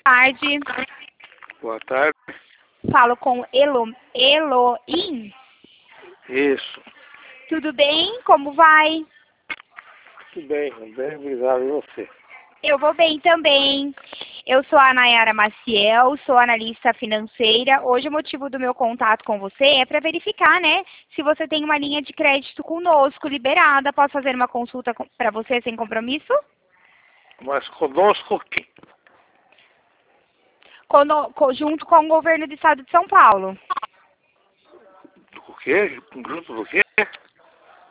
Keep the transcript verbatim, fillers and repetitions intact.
tarde. Boa tarde. Falo com Elo, Eloim. Isso. Tudo bem? Como vai? Tudo bem, bem, obrigado. E você? Eu vou bem também. Eu sou a Nayara Maciel, sou analista financeira. Hoje o motivo do meu contato com você é para verificar, né, se você tem uma linha de crédito conosco liberada. Posso fazer uma consulta para você sem compromisso? Mas conosco quem? Cono, co- junto com o governo do estado de São Paulo. O quê? Junto do quê?